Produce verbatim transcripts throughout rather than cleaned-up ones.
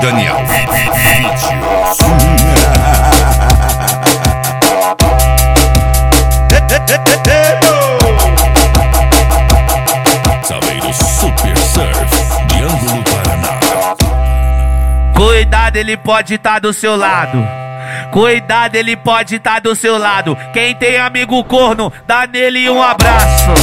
Daniel Vídeos. Saveiro Super Surf de Ângulo, Paraná. Cuidado, ele pode estar do seu lado. Cuidado, ele pode estar do seu lado. Quem tem amigo corno, dá nele um abraço.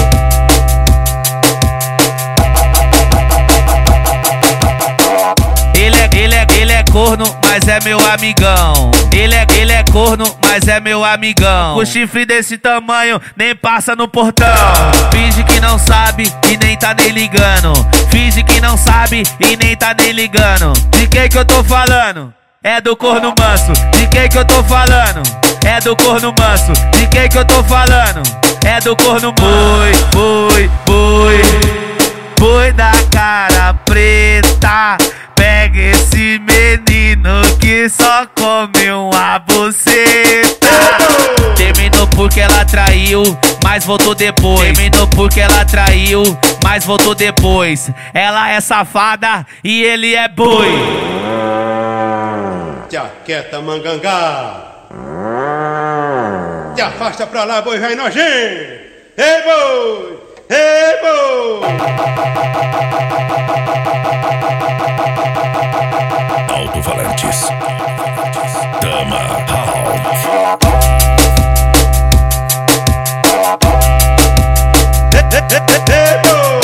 Ele é, ele é, ele é corno, mas é meu amigão. Ele é, ele é corno, mas é meu amigão. Com chifre desse tamanho, nem passa no portão. Finge que não sabe e nem tá nem ligando. Finge que não sabe e nem tá nem ligando. De quem que eu tô falando? É do corno manso. De quem que eu tô falando? É do corno manso. De quem que eu tô falando? É do corno boi, boi, boi. Boi da cara preta. Pega esse menino que só come uma buceta. Terminou porque ela traiu, mas voltou depois. Terminou porque ela traiu, mas voltou depois. Ela é safada e ele é boi. Te aquieta, mangangá. Te afasta pra lá, boi vai nojento. Ei, boi! Ei, boi! Alto-falantes. Dama House. Ei, boi!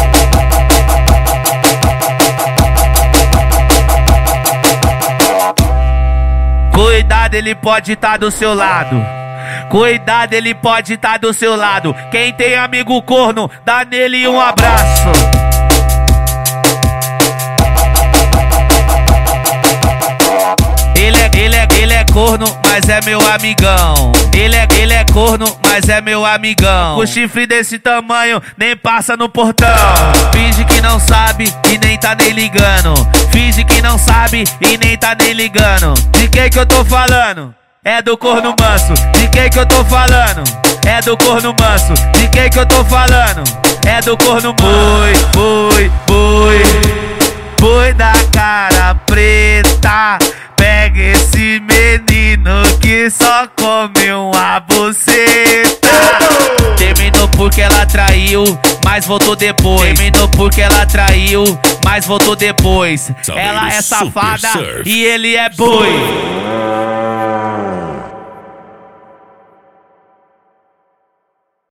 Cuidado, ele pode estar do seu lado. Cuidado, ele pode estar do seu lado. Quem tem amigo corno, dá nele um abraço. Ele é, ele é, ele é corno, mas é meu amigão. Ele é, ele é corno, mas é meu amigão. Com chifre desse tamanho, nem passa no portão. Finge que não sabe e nem tá nem ligando. Finge que não sabe e nem tá nem ligando. De quem que eu tô falando? É do corno manso. De quem que eu tô falando? É do corno manso. De quem que eu tô falando? É do corno boi, boi, boi. Boi da cara preta. Pega esse menino que só come uma buceta. Terminou porque ela traiu, mas voltou depois. Terminou porque ela traiu, mas voltou depois. Ela é safada e ele é boi.